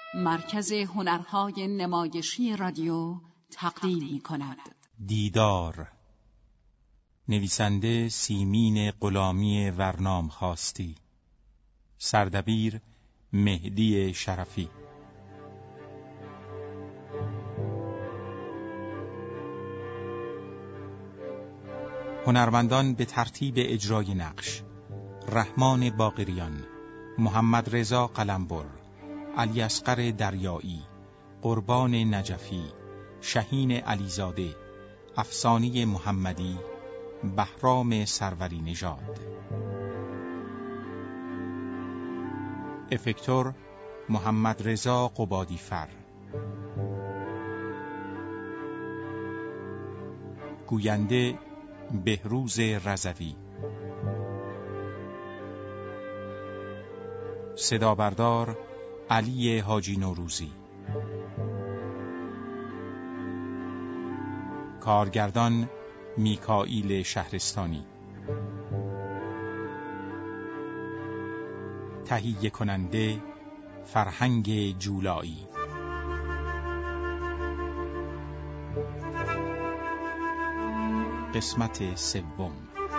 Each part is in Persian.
مرکز هنرهای نمایشی رادیو تقدیم می‌کند. دیدار، نویسنده سیمین غلامی ورنام خواستی، سردبیر مهدی شرفی. هنرمندان به ترتیب اجرای نقش: رحمان باقریان، محمد رضا قلمبر، علی اصغر دریایی، قربان نجفی، شهین علیزاده، افسانی محمدی، بهرام سروری نژاد. افکتور محمد رضا قبادی فر. گوینده بهروز رضوی. صدا بردار علی حاجی نوروزی. کارگردان میکائیل شهرستانی. تهیه کننده فرهنگ جولایی. قسمت سوم.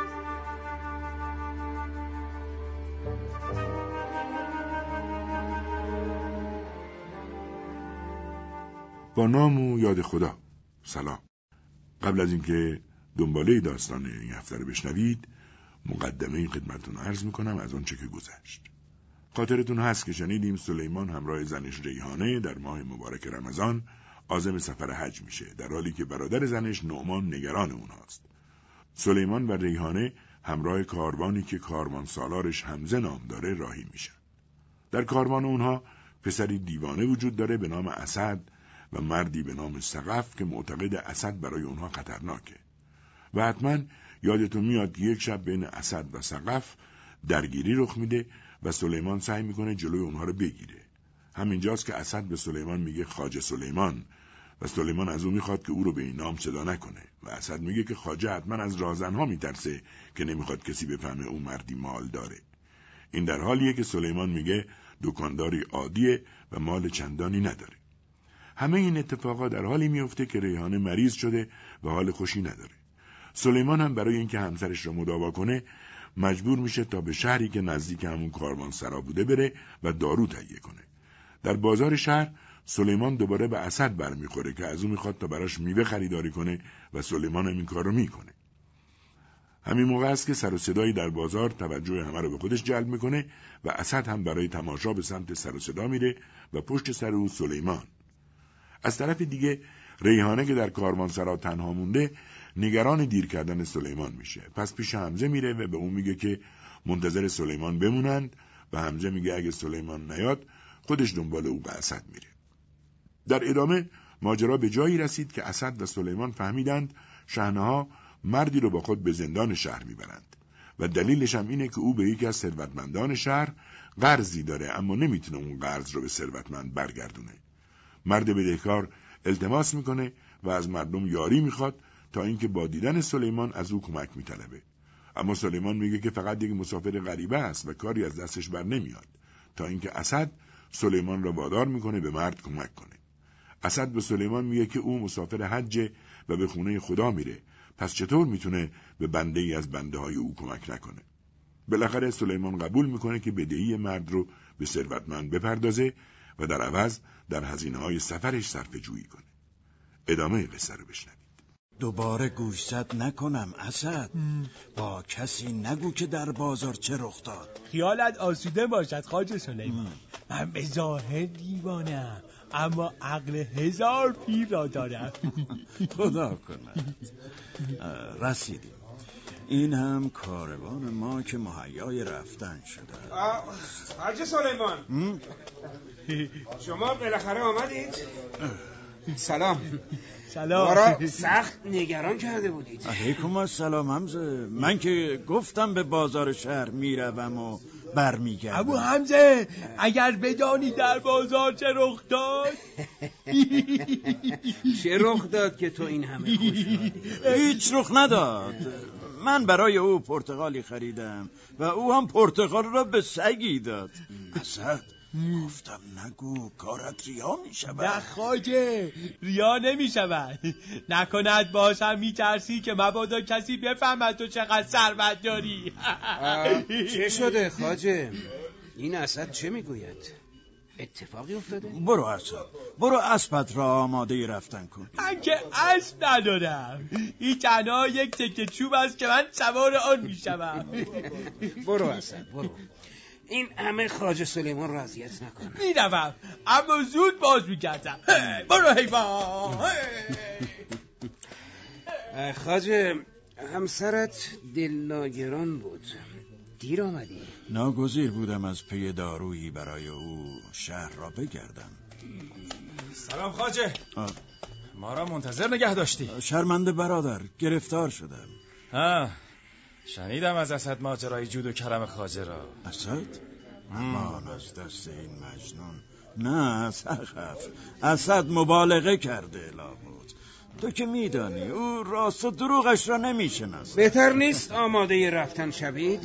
با نام و یاد خدا. سلام. قبل از اینکه دنباله داستان این هفته رو بشنوید، مقدمه خدمتتون عرض میکنم از اون چه که گذشت. خاطرتون هست که شنیدیم سلیمان همراه زنش ریحانه در ماه مبارک رمضان عازم سفر حج میشه، در حالی که برادر زنش نعمان نگران اونهاست. سلیمان و ریحانه همراه کاروانی که کاروان سالارش حمزه نام داره راهی میشن. در کاروان اونها پسری دیوانه وجود داره به نام اسد و مردی به نام سقف که معتقد اسد برای اونها خطرناکه. و حتما یادتون میاد که یک شب بین اسد و سقف درگیری رخ میده و سلیمان سعی میکنه جلوی اونها رو بگیره. همینجاست که اسد به سلیمان میگه خواجه سلیمان و سلیمان از او میخواد که او رو به این نام صدا نکنه و اسد میگه که خواجه حتما از راهزنها میترسه که نمیخواد کسی بفهمه او مردی مال داره. این در حالیه که سلیمان میگه دکانداری عادیه و مال چندانی نداره. همه این اتفاقات در حالی میفته که ریحانه مریض شده و حال خوشی نداره. سلیمان هم برای اینکه همسرش را مداوا کنه مجبور میشه تا به شهری که نزدیک همون کاروانسرا بوده بره و دارو تهیه کنه. در بازار شهر سلیمان دوباره به اسد برمیخوره که از اون میخواد تا براش میوه خریداری کنه و سلیمان هم این کار رو میکنه. همین موقع است که سر و صدایی در بازار توجه همه رو به خودش جلب میکنه و اسد هم برای تماشا به سمت سر و صدا میره و پشت سر او سلیمان. از طرف دیگه ریحانه که در کاروانسرا تنها مونده نگران دیر کردن سلیمان میشه. پس پیش حمزه میره و به اون میگه که منتظر سلیمان بمونند و حمزه میگه اگه سلیمان نیاد خودش دنبال او به اسد میره. در ادامه ماجرا به جایی رسید که اسد و سلیمان فهمیدند شحنه‌ها مردی رو با خود به زندان شهر میبرند و دلیلش هم اینه که او به یکی از ثروتمندان شهر قرضی داره اما نمیتونه اون قرض رو به ثروتمند برگردونه. مرد بدهکار التماس میکنه و از مردم یاری میخواد تا اینکه با دیدن سلیمان از او کمک میطلبه. اما سلیمان میگه که فقط یک مسافر غریبه است و کاری از دستش بر نمیاد، تا اینکه اسد سلیمان را وادار میکنه به مرد کمک کنه. اسد به سلیمان میگه که او مسافر حجه و به خونه خدا میره، پس چطور میتونه به بنده ای از بنده های او کمک نکنه. بالاخره سلیمان قبول میکنه که بدهی مرد رو به ثروتمند بپردازه و در عوض در هزینه‌های سفرش صرفه‌جویی کنه. ادامه قصه رو بشنوید. دوباره گوشزد نکنم اسد. با کسی نگو که در بازار چه رخ داد. خیالت آسوده باشد خواجه سلیمان. من به ظاهر دیوانم اما عقل 1000 پیر را دارم. خدا کند. رسیدیم. این هم کاروان ما که مهیای رفتن شده. حاج سلیمان شما بالاخره آمدید؟ سلام. ما را سخت نگران کرده بودید. علیکم السلام حمزه. من که گفتم به بازار شهر میروم و برمیگردم. ابو حمزه اگر بدانی در بازار چه رخ داد. چه رخ داد که تو این همه خوشحالی؟ هیچ رخ نداد. من برای او پرتقالی خریدم و او هم پرتقال را به سگی داد. اسد گفتم نگو، کارت ریا می شود. نه خواجه، ریا نمی شود. نکند باشم می ترسی که مبادا کسی بفهمد تو چقدر ثروت داری. چه شده خواجه؟ این اسد چه میگوید؟ اتفاقی افتاده؟ برو اسد، برو اسبت را آماده رفتن کن. من که اسب ندارم، این تنها یک تکه چوب است که من سوار آن می شوم. برو اسد برو، این همه خواجه سلیمان را اذیت نکن. می روم اما زود باز می گردم. برو حیوان. خواجه، همسرت دلناگران بود، دیر آمدی. ناگزیر بودم از پی دارویی برای او شهر را بگردم. سلام خواجه. ما را منتظر نگه داشتی. شرمنده برادر، گرفتار شدم. شنیدم از اسد ماجرای جود و کرم خواجه را. اسد؟ امان از دست این مجنون. نه سخف، اسد مبالغه کرده لابد. تو که میدانی او راست و دروغش را نمیشناسد. بهتر نیست آماده رفتن شوید؟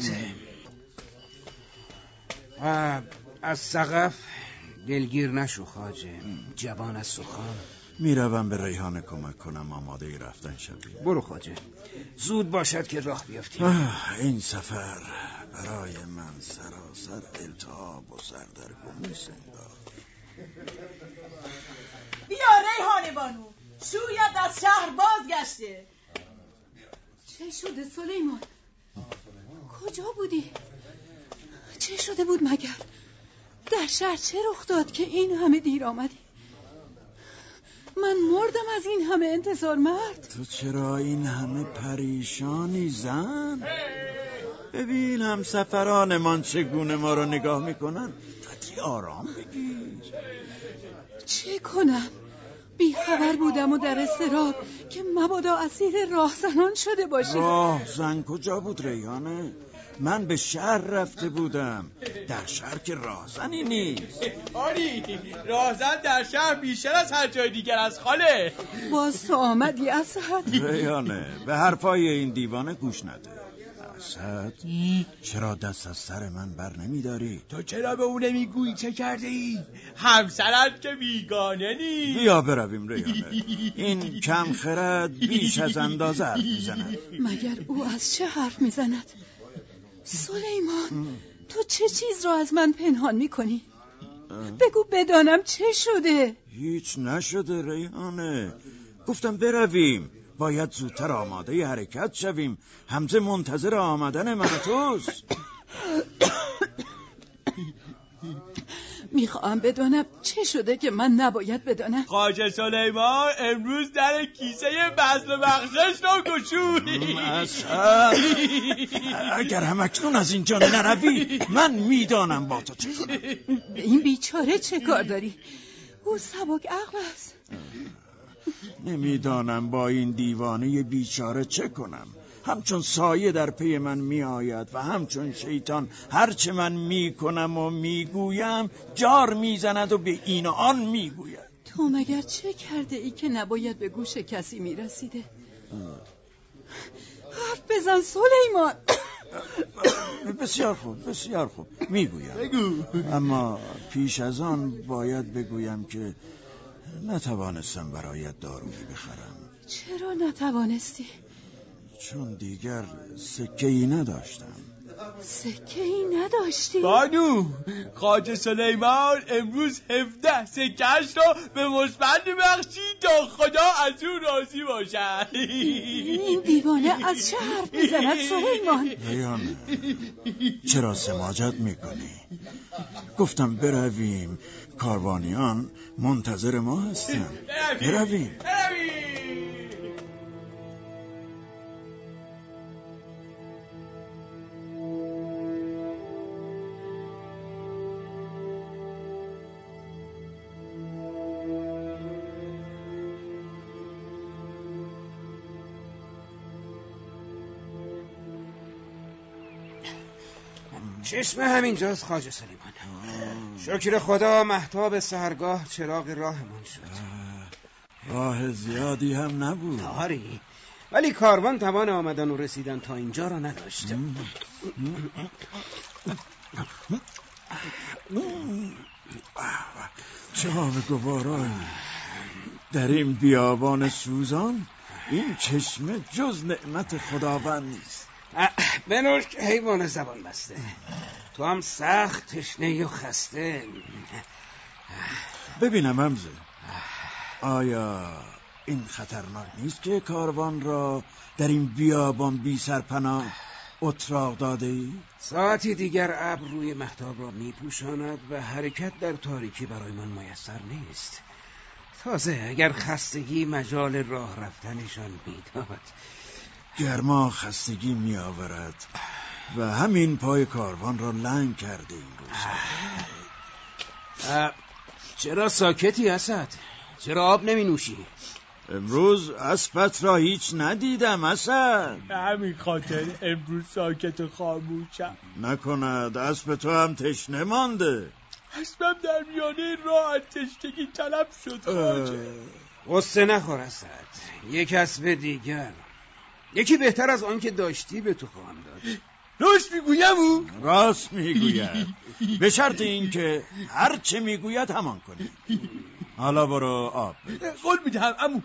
از سقف دلگیر نشو خواجه، جوان از سخن. میروم به ریحان کمک کنم آماده رفتن شوید. برو خواجه، زود باشد که راه بیافتیم. این سفر برای من سراسر التهاب و سردرگمی سنداد. بیا ریحان بانو، شویت از شهر بازگشته. چه شده سلیمان؟ کجا بودی؟ چه شده بود مگر؟ در شهر چه رخ داد که این همه دیر آمدی؟ من مردم از این همه انتظار مرد. تو چرا این همه پریشانی زن؟ ببین هم سفرانمان چگونه ما رو نگاه میکنن. قدری آرام بگیر. چه کنم؟ بی خبر بودم و در اضطراب که مبادا اسیر راهزنان شده باشه. راهزن کجا بود ریحانه؟ من به شهر رفته بودم. در شهر که راهزنی نیست. آری، راهزن در شهر بیشتر از هر جای دیگر از خاله. باز تو آمدی اسد؟ ریحانه، به حرفای این دیوانه گوش نده. اسد، چرا دست از سر من بر نمیداری؟ تو چرا به اون نمیگویی چه کرده ای؟ همسرت که بیگانه نیست. بیا برویم ریحانه. این کم خرد بیش از اندازه حرف میزند. مگر او از چه حرف میزند؟ سلیمان، تو چه چیز را از من پنهان میکنی؟ بگو بدانم چه شده. هیچ نشده ریحانه. گفتم برویم، باید زودتر آماده حرکت شویم. حمزه منتظر آمدن من و توست. میخواهم بدانم چه شده که من نباید بدانم. خواجه سلیمان امروز در کیسه بذل و بخشش را گشود. اگر همکنون از اینجا نروی من میدانم با تو چه کنم. به این بیچاره چه کار داری؟ او سبک عقل است. نمیدانم با این دیوانه بیچاره چه کنم. همچون سایه در پی من می آید و همچون شیطان هرچه من می کنم و می گویم جار می زند و به این و آن می گوید. تو مگر چه کرده ای که نباید به گوش کسی می رسیده؟ حرف بزن سلیمان. بسیار خوب، بسیار خوب، می گویم. بگو. اما پیش از آن باید بگویم که نتوانستم برایت دارویی بخرم. چرا نتوانستی؟ چون دیگر سکه‌ای نداشتم. سکه‌ای نداشتی؟ بانو، خواجه سلیمان امروز 17 سکه‌اش را به مصبند بخشید تا خدا از او راضی باشد. این دیوانه از چه حرف میزند سلیمان؟ ریحانه، چرا سماجت میکنی؟ گفتم برویم، کاروانیان منتظر ما هستن. برویم. چشم همینجاست خواجه سلیمان. شکر خدا مهتاب سحرگاه چراغ راهمان شد. راه زیادی هم نبود. آری، ولی کاروان توان آمدن و رسیدن تا اینجا را نداشت. چه آب گوارایی در این بیابان سوزان. این چشمه جز نعمت خداوند نیست. بنوش حیوان زبان بسته، تو هم سخت تشنه و خسته. ببینم حمزه، آیا این خطرناک نیست که کاروان را در این بیابان بی سرپناه اتراق داده ای؟ ساعتی دیگر ابر روی مهتاب را می پوشاند و حرکت در تاریکی برای من میسر نیست. تازه اگر خستگی مجال راه رفتنشان میداد. گرما خستگی می آورد و همین پای کاروان را لنگ کرده این روزا. چرا ساکتی اسد؟ چرا آب نمی نوشی؟ امروز اسبت را هیچ ندیدم اسد. همین خاطر امروز ساکت و خاموشم. نکند اسب تو هم تشنه مانده. اسبم در میانه راه از تشنگی طلب شد خواجه. غصه نخور اسد، یک اسب دیگر، یکی بهتر از آن که داشتی به تو خواهم داد. راست میگویم او؟ راست میگوید، به شرط این که هر چه میگوید همان کنی. حالا برو آب بده. قول میدهم عمو.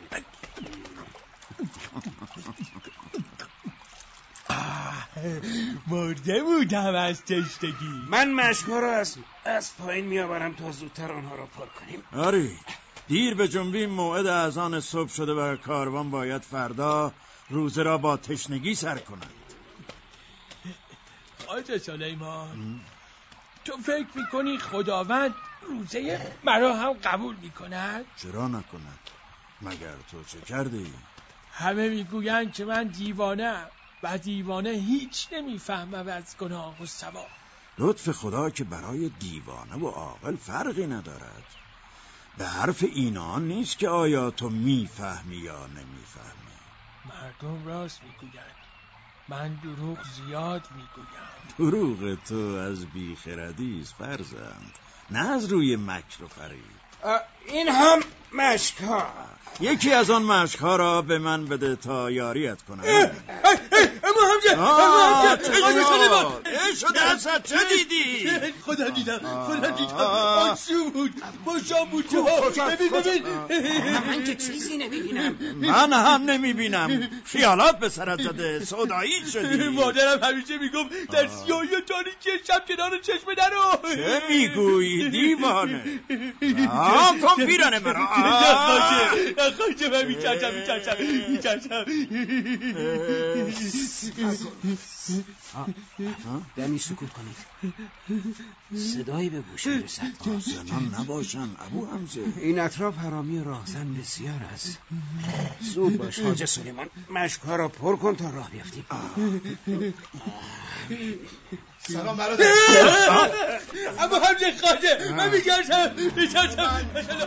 مرده بودم از تشنگی. من مشکا را از پایین میآورم تا زودتر آنها را پر کنیم. آری، دیر به جنبیم، موعد اذان صبح شده و کاروان باید فردا روزه را با تشنگی سر کند. خواجه سلیمان، تو فکر میکنی خداوند روزه مرا هم قبول میکند؟ چرا نکند؟ مگر تو چه کردی؟ همه میگویند که من دیوانه‌ام و دیوانه هیچ نمیفهمم از گناه و ثواب. لطف خدا که برای دیوانه و عاقل فرقی ندارد. به حرف اینان نیست که آیا تو میفهمی یا نمیفهمی. مردم راست میگویند، من دروغ زیاد میگویم. دروغ تو از بیخردی است فرزند، نه از روی مکر و فریب. این هم مشکا. یکی از آن مشکها را به من بده تا یاریت کنم. اما همجه چه شده اسد؟ چه دیدی؟ خدا دیدم آنسو بود با شاموچه ها. ببین من که چیزی نمیبینم. من هم نمیبینم. خیالات به سرت زده، سودایی شدی. مادرم همیشه میگم در سیاهی و تاریکی شب کنار چشم درو. چه میگویی دیوانه؟ کن پیرانه مرا. خواهی من میچرچم. دمی سکوت کنید، صدایی به گوش میرسد. زنان نباشن ابو حمزه. این اطراف حرامی راهزن بسیار است. زود باش خواجه سلیمان، مشکها را پر کن تا راه بیفتیم. سلام برادر. اما همچه خواجه من میچرچم.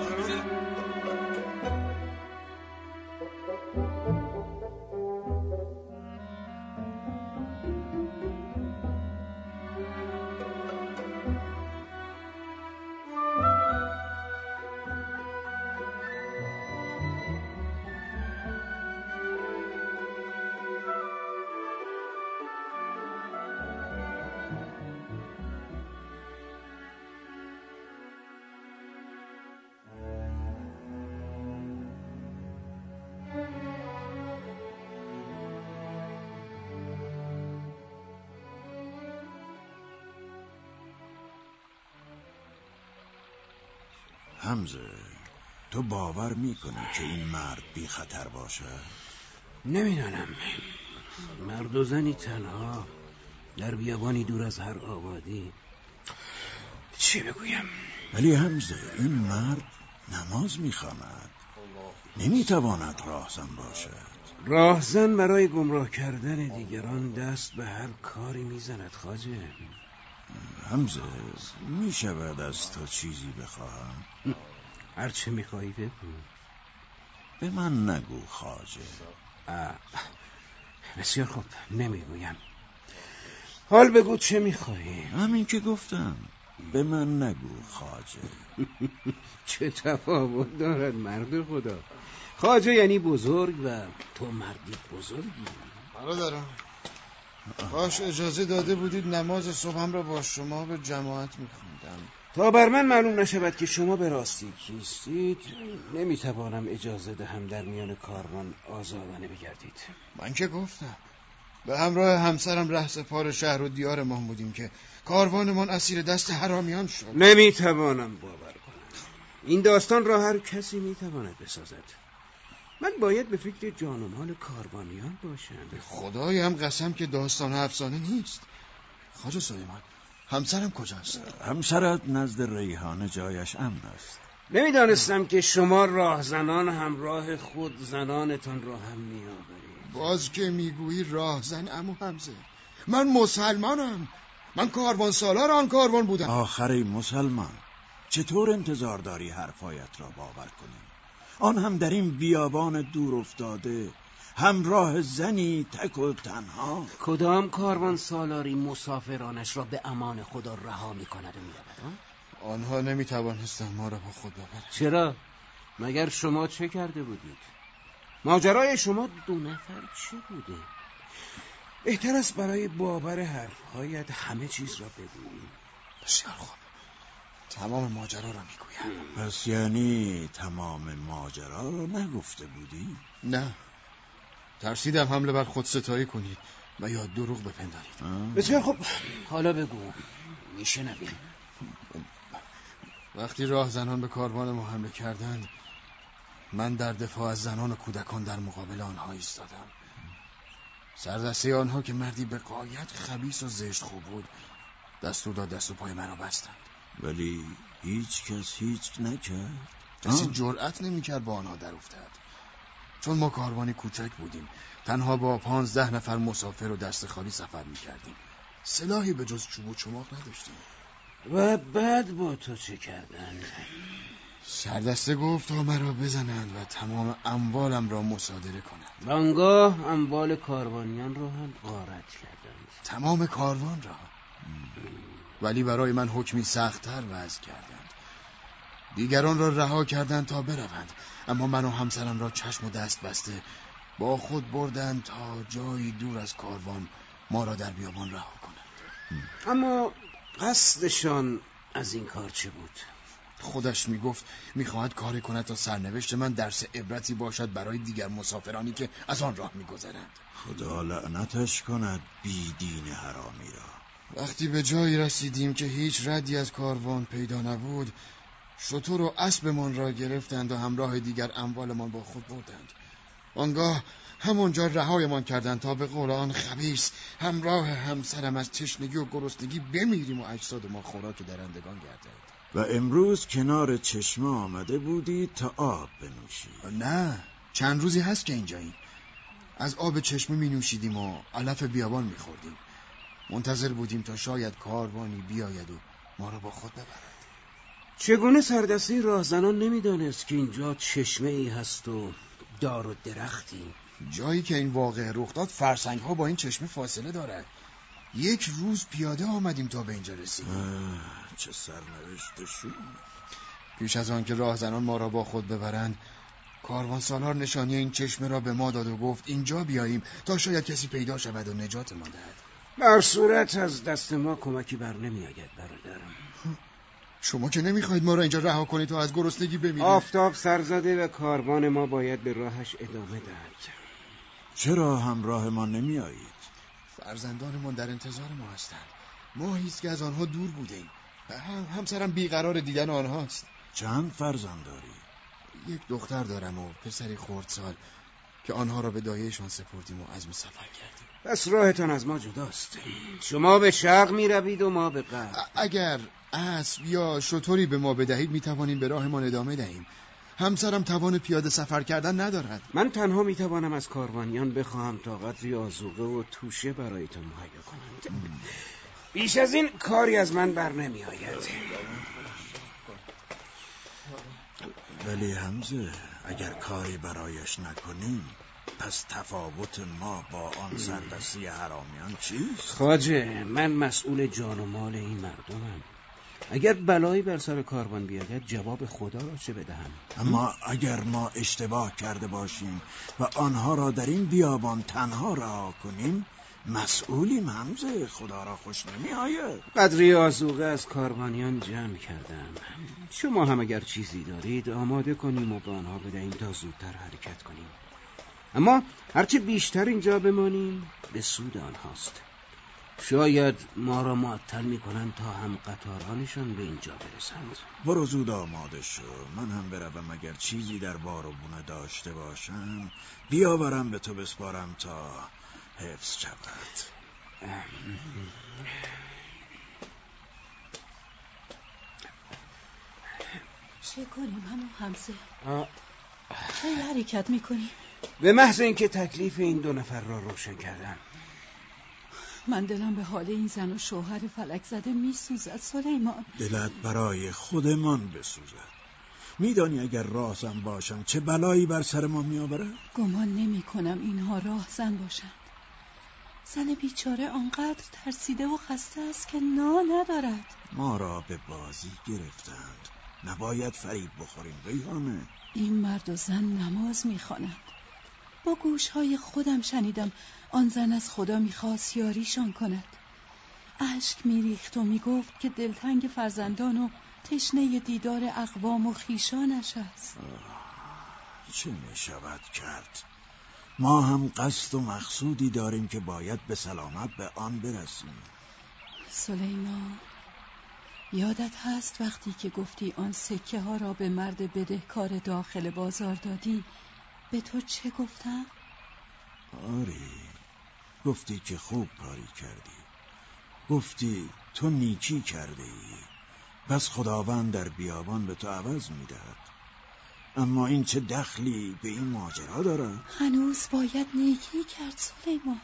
حمزه، تو باور میکنی که این مرد بی خطر باشه؟ نمیدانم. مرد و زنی تنها در بیابانی دور از هر آبادی، چی بگویم؟ ولی حمزه، این مرد نماز میخواند، نمیتواند راهزن باشد. راهزن برای گمراه کردن دیگران دست به هر کاری میزند خواجه. حمزه، میشود از تو چیزی بخواهم؟ هر چه میخواهی بگو. به من نگو خواجه. بسیار خوب، نمیگویم. حال بگو چه میخواهی؟ همین که گفتم، به من نگو خواجه. چه تفاوت دارد مرد خدا؟ خواجه یعنی بزرگ و تو مردی بزرگی. برادرم، کاش اجازه داده بودید نماز صبحم را با شما به جماعت میخوندم. تا بر من معلوم نشود که شما به راستی کیستید نمیتوانم اجازه دهم در میان کاروان آزادانه بگردید. من که گفتم به همراه همسرم رهسپار شهر و دیار ما بودیم که کاروانمان اسیر دست حرامیان شد. نمیتوانم باور کنم. این داستان را هر کسی میتواند بسازد. من باید به فکر جان و مال کاروانیان باشم. به خدایم قسم که داستان افسانه نیست. خواجه سلیمان، همسرم کجاست؟ همسرت نزد ریحانه جایش امن است. نمیدانستم که شما راهزنان همراه خود زنانتان را هم میآورید. باز که میگویی راهزن عمو حمزه، من مسلمانم. من کاروان سالار آن کاروان بودم. آخری مسلمان، چطور انتظار داری حرفایت را باور کنیم؟ آن هم در این بیابان دور افتاده، همراه زنی تک و تنها. کدام کاروان سالاری مسافرانش را به امان خدا رها می‌کند و می‌رود؟ آنها نمی‌توانستند ما را با خود ببرند. چرا؟ مگر شما چه کرده بودید؟ ماجرای شما 2 نفر چه بوده؟ بهتر است برای باور حرفهایت همه چیز را بگویی. بسیار خوب، تمام ماجرا را میگویم. پس یعنی تمام ماجرا را نگفته بودی؟ نه، ترسیدم حمله بر خود ستایی کنید و یا دروغ بپندارید. بسیار خوب، حالا بگو، میشنویم. وقتی راه زنان به کاروان ما حمله کردند، من در دفاع از زنان و کودکان در مقابل آنها ایستادم. سردسته آنها که مردی به غایت خبیث و زشت خوب بود دستور داد دست و پای من را بستند. ولی هیچ کس هیچ نکرد؟ کسی جرأت نمی‌کرد با آنها در افتد، چون ما کاروانی کوچک بودیم. تنها با 15 نفر مسافر و دست خالی سفر می‌کردیم. سلاحی به جز چوب و چماق نداشتیم. و بعد با تو چه کردند؟ سردسته گفت تا مرا بزنند و تمام اموالم را مصادره کنند. آنگاه اموال کاروانیان را هم غارت کردند. تمام کاروان را. ولی برای من حکمی سخت‌تر وضع کردند. دیگران را رها کردند تا بروند، اما من و همسرم را چشم و دست بسته با خود بردند تا جایی دور از کاروان ما را در بیابان رها کنند. اما قصدشان از این کار چه بود؟ خودش میگفت میخواهد کاری کند تا سرنوشت من درس عبرتی باشد برای دیگر مسافرانی که از آن راه میگذرند. خدا لعنتش کند بی دین حرامی را. وقتی به جایی رسیدیم که هیچ ردی از کاروان پیدا نبود، شتر و اسبمان را گرفتند و همراه دیگر اموالمان با خود بردند. آنگاه همونجا رهایمان کردند تا به قول آن خبیث همراه همسرم از تشنگی و گرسنگی بمیریم و اجساد ما خوراک درندگان گردد. و امروز کنار چشمه آمده بودی تا آب بنوشی؟ نه، چند روزی هست که اینجاییم. از آب چشمه می نوشیدیم و علف بیابان می خوردیم. منتظر بودیم تا شاید کاروانی بیاید و ما را با خود ببرد. چگونه سردسته راهزنان نمیدانست که اینجا چشمه ای هست و دار و درختی؟ جایی که این واقعه رخ داد فرسنگ ها با این چشمه فاصله دارد. 1 روز پیاده آمدیم تا به اینجا رسیدیم. چه سرنوشتشون. پیش از آن که راهزنان ما را با خود ببرند، کاروان سالار نشانی این چشمه را به ما داد و گفت اینجا بیاییم تا شاید کسی پیدا شود و نجات ما دهد. بر صورت از دست ما کمکی بر نمی آید برادرم. شما که نمیخواید ما را اینجا رها کنید تا از گرسنگی بمیریم. آفتاب سرزده و کاروان ما باید به راهش ادامه دهد. چرا همراه ما نمی آیید؟ فرزندانمان در انتظار ما هستند. ماهیست که از آنها دور بودیم. همسرم بیقرار دیدن آنهاست. چند فرزند داری؟ 1 دختر دارم و پسری خردسال که آنها را به دایه‌شان سپردیم و عزم سفر کردیم. پس راهتان از ما جداست. شما به شرق می روید و ما به غرب. اگر اسب یا شتری به ما بدهید می توانیم به راهمان ادامه دهیم. همسرم توان پیاده سفر کردن ندارد. من تنها می توانم از کاروانیان بخواهم تا قدری آذوقه و توشه برایتان مهیا کنند. بیش از این کاری از من بر نمی آید. ولی حمزه اگر کاری برایش نکنیم پس تفاوت ما با آن سردسته حرامیان چیست؟ خواجه، من مسئول جان و مال این مردمم. اگر بلایی بر سر کاروان بیاید جواب خدا را چه بدهم؟ اما اگر ما اشتباه کرده باشیم و آنها را در این بیابان تنها رها کنیم مسئولیم حمزه، خدا را خوش نمی آید. قدری آذوقه از کاروانیان جمع کردم. شما هم اگر چیزی دارید آماده کنیم و به آنها بدهیم تا زودتر حرکت کنیم. اما هرچه بیشتر اینجا بمانیم به سود آنهاست. شاید ما را معطل میکنند تا هم قطارانشان به اینجا برسند. برو زود آماده شو، من هم بروم اگر چیزی در بار و بونه داشته باشم بیاورم به تو بسپارم تا حفظ شود. چه کنیم همون حمزه؟ چه حرکت میکنیم؟ به محض اینکه تکلیف این دو نفر را روشن کردم. من دلم به حال این زن و شوهر فلک زده میسوزد سلیمان. دلت برای خودمان بسوزد. میدانی اگر راهزن باشم چه بلایی بر سر ما میآورد؟ گمان نمی کنم اینها راهزن باشند. زن بیچاره آنقدر ترسیده و خسته است که ندارد. ما را به بازی گرفتند، نباید فریب بخوریم ریحانه. این مرد و زن نماز میخوانند. با گوشهای خودم شنیدم آن زن از خدا میخواست یاریشان کند. اشک میریخت و میگفت که دلتنگ فرزندان و تشنه دیدار اقوام و خیشانش است. چه میشود کرد؟ ما هم قصد و مقصودی داریم که باید به سلامت به آن برسیم. سلیمان، یادت هست وقتی که گفتی آن سکه ها را به مرد بدهکار داخل بازار دادی به تو چه گفتم؟ آری، گفتی که خوب کاری کردی. گفتی تو نیکی کرده ای، پس خداوند در بیابان به تو عوض میدهد. اما این چه دخلی به این ماجرا دارد؟ هنوز باید نیکی کرد سلیمان.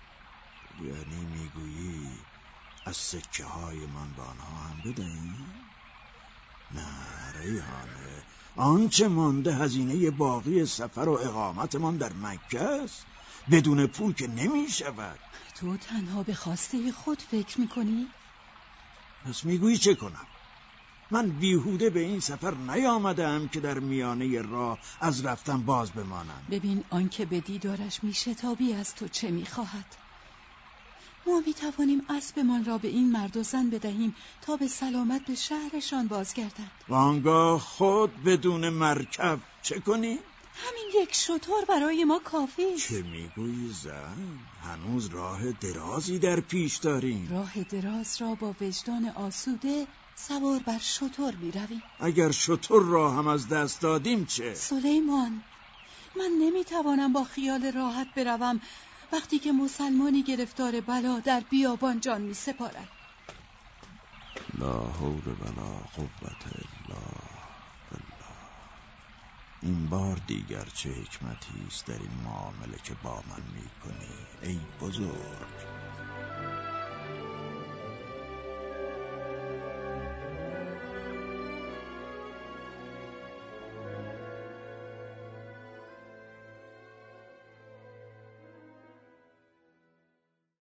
یعنی میگویی از سکه های من به آنها هم بدهیم؟ نه ریحانه، آنچه مانده هزینه باقی سفر و اقامتمان در مکه است. بدون پول که نمی شود. تو تنها به خواسته خود فکر میکنی؟ پس میگویی چه کنم؟ من بیهوده به این سفر نیامدم که در میانه راه از رفتن باز بمانم. ببین آنکه به دیدارش میشتابی از تو چه میخواهد. ما میتوانیم اسبمان را به این مرد و زن بدهیم تا به سلامت به شهرشان بازگردند. و آنگاه خود بدون مرکب چه کنی؟ همین یک شتر برای ما کافی است. چه میگویی زن؟ هنوز راه درازی در پیش داریم. راه دراز را با وجدان آسوده سوار بر شتر میرویم. اگر شتر را هم از دست دادیم چه؟ سلیمان، من نمیتوانم با خیال راحت بروم وقتی که مسلمانی گرفتار بلا در بیابان جان می سپارد. لا حول ولا قوة الا بالله. این بار دیگر چه حکمتی است در این معامله که با من می کنی ای بزرگ.